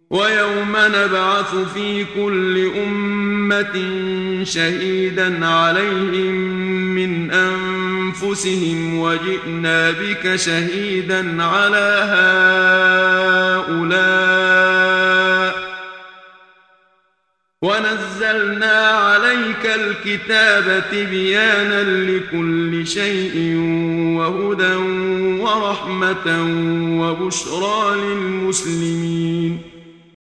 ويوم نبعث في كل أمة شهيدا عليهم من أنفسهم وجئنا بك شهيدا على هؤلاء ونزلنا عليك الكتاب تبيانا لكل شيء وهدى ورحمة وبشرى للمسلمين.